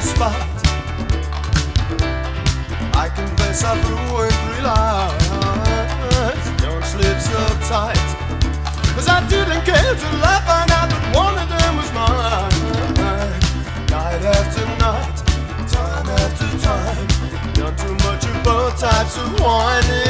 spot. I confess I've ruined 3 lives. Don't slip so tight, 'cause I didn't care till I found out that one of them was mine. Night after night, time after time, done too much of both types of whining.